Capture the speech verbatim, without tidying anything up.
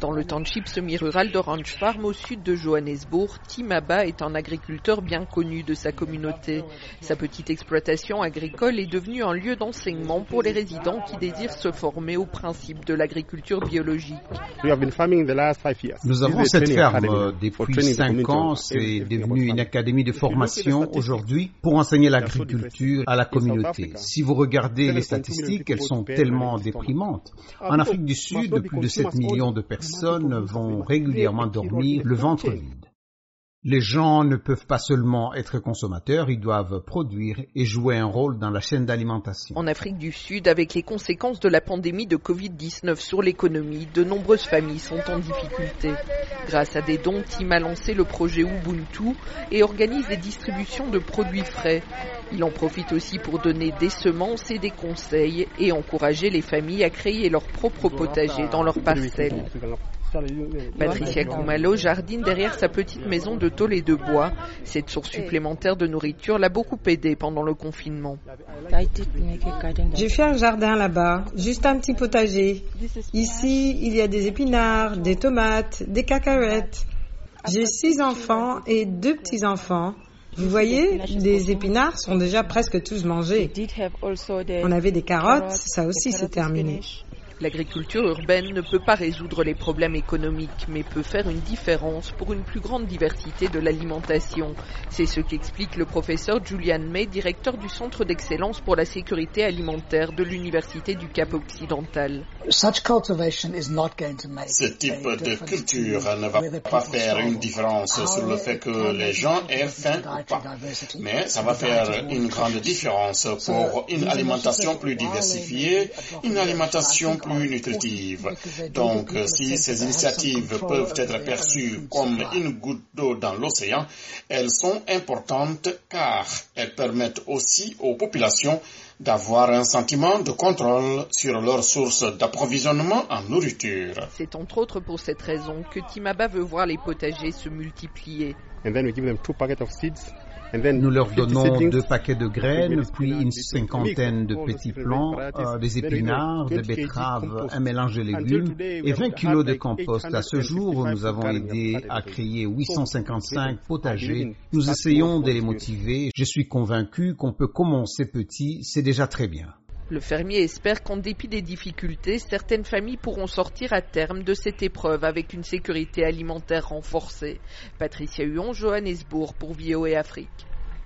Dans le township semi-rural d'Orange Farm, au sud de Johannesburg, Timaba est un agriculteur bien connu de sa communauté. Sa petite exploitation agricole est devenue un lieu d'enseignement pour les résidents qui désirent se former aux principes de l'agriculture biologique. Nous avons cette ferme depuis cinq ans. C'est devenu une académie de formation aujourd'hui pour enseigner l'agriculture à la communauté. Si vous regardez les statistiques, elles sont tellement déprimantes. En Afrique du Sud, plus de sept millions de personnes personnes vont régulièrement dormir le ventre vide. Les gens ne peuvent pas seulement être consommateurs, ils doivent produire et jouer un rôle dans la chaîne d'alimentation. En Afrique du Sud, avec les conséquences de la pandémie de covid dix-neuf sur l'économie, de nombreuses familles sont en difficulté. Grâce à des dons, Tim a lancé le projet Ubuntu et organise des distributions de produits frais. Il en profite aussi pour donner des semences et des conseils et encourager les familles à créer leur propre potager dans leurs parcelles. Patricia Kumalo jardine derrière sa petite maison de tôle et de bois. Cette source supplémentaire de nourriture l'a beaucoup aidée pendant le confinement. J'ai fait un jardin là-bas, juste un petit potager. Ici, il y a des épinards, des tomates, des cacahuètes. J'ai six enfants et deux petits-enfants. Vous voyez, les épinards sont déjà presque tous mangés. On avait des carottes, ça aussi c'est terminé. L'agriculture urbaine ne peut pas résoudre les problèmes économiques, mais peut faire une différence pour une plus grande diversité de l'alimentation. C'est ce qu'explique le professeur Julian May, directeur du Centre d'excellence pour la sécurité alimentaire de l'Université du Cap-Occidental. Ce type de culture ne va pas faire une différence sur le fait que les gens aient faim ou pas, mais ça va faire une grande différence pour une alimentation plus diversifiée, une alimentation plus nutritive. Donc, si ces initiatives peuvent être perçues comme une goutte d'eau dans l'océan, elles sont importantes car elles permettent aussi aux populations d'avoir un sentiment de contrôle sur leurs sources d'approvisionnement en nourriture. C'est entre autres pour cette raison que Timaba veut voir les potagers se multiplier. Nous leur donnons deux paquets de graines, puis une cinquantaine de petits plants, euh, des épinards, des betteraves, un mélange de légumes et vingt kilos de compost. À ce jour, nous avons aidé à créer huit cent cinquante-cinq potagers. Nous essayons de les motiver. Je suis convaincu qu'on peut commencer petit, c'est déjà très bien. Le fermier espère qu'en dépit des difficultés, certaines familles pourront sortir à terme de cette épreuve avec une sécurité alimentaire renforcée. Patricia Huon, Johannesburg pour V O A Afrique.